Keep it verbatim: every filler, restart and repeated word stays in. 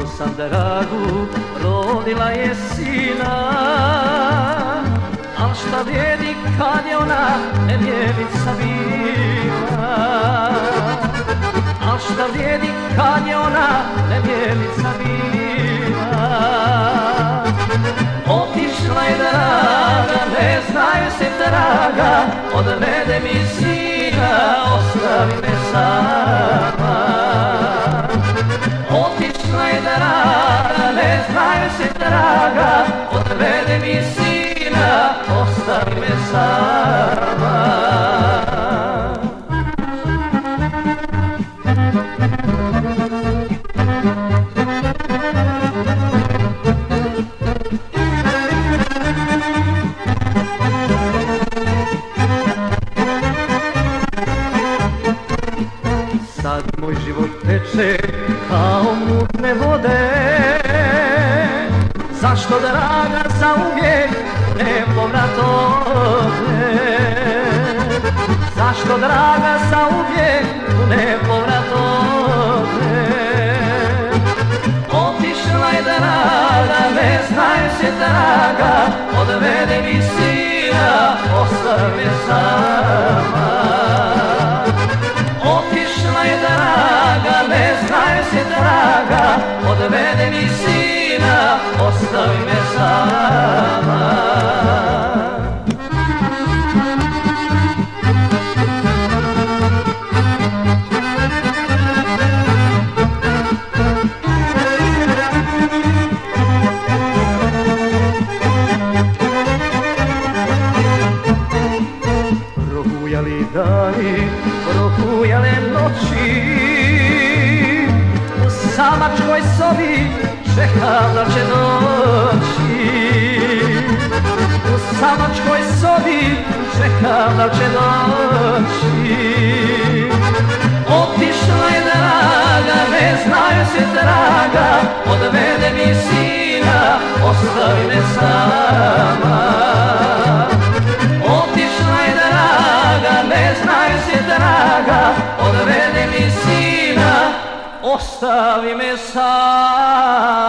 sam dragu, rodila je sina. Al šta vrijedi kad je ona nevjernica bila? Al šta vrijedi kad je ona nevjernica bila? Otišla je draga, ne znaju se draga, odvede mi sina, ostavi me sama. Otišla je draga, ne znaju se draga, odvede mi sina, ostavi me sama. Sad moj život teče kao mutne vode. Zašto draga zauvijek nepovrat ode? Zašto draga zauvijek nepovrat ode? Otišla je draga, ne znaju se draga, odvede mi sina, ostavi me sama. Otišla je draga, ne znaju se draga, odvede mi sina, ostavi me sama. Prohujali dani, prohujale noći, u samačkoj sobi čekam da će doći. U samačkoj sobi čekam da će doći. Otišla je draga, ne znaju se draga, odvede mi sina, ostavi me sama. Otišla je draga, ne znaju se draga, odvede mi sina, ostavi me sama.